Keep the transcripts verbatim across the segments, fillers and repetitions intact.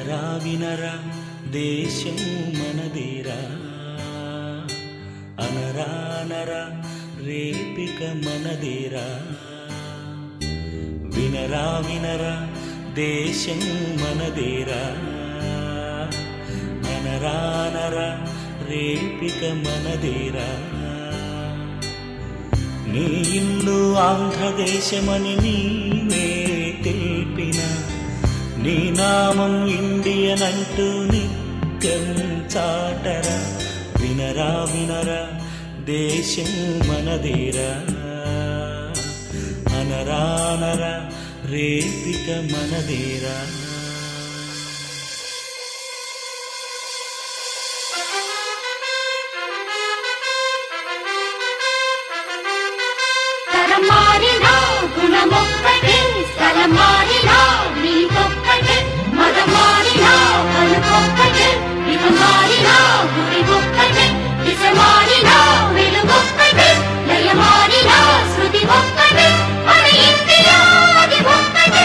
వినరా వినరా దేశం మనదేరా, అనరా అనరా రేపిక మనదేరా. వినరా వినరా దేశం మనదేరా, అనరా అనరా రేపిక మనదేరా. నీ ఇల్లు ఆంధ్రదేశమని నీవే తెలిపిన, నీ నామం ఇండియన్ అంటూ నిత్యం చాటరా. వినరా వినరా దేశం మనదేరా, అనరా అనరా రేపిక మనదేరా. మారినా గుణమొక్కటే, స్థలం మారినా నీకొక్కటే, మతం మారినా పలుకొక్కటే, ఇక మారినా గుడి ఒక్కటే, దిశ మారినా వెలుగొక్కటే, లయ మారినా శృతి ఒక్కటే, మన ఇండియా అది ఒక్కటే.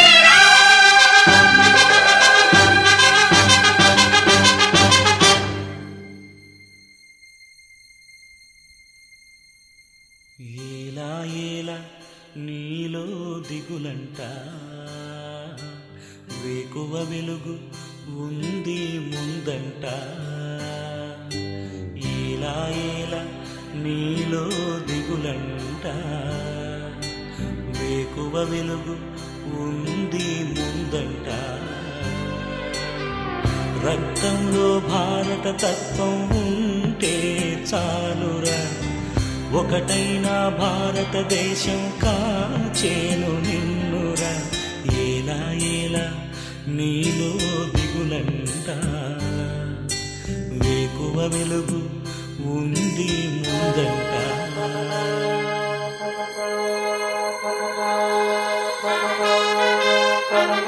ఏలా ఏలా నీలో దిగులంట, వేకువ వెలుగు ఉంది ముందంట. ఏలా ఏలా నీలో దిగులంట, వేకువ వెలుగు ఉంది ముందంట. రక్తంలో భారత తత్వం ఉంటే చాలురా, ఒకటైనా భారతదేశం కాచేను నిన్నురా. ఏలా ఏలా నీలో దిగులంట, వేకువ వెలుగు ఉంది ముందంట.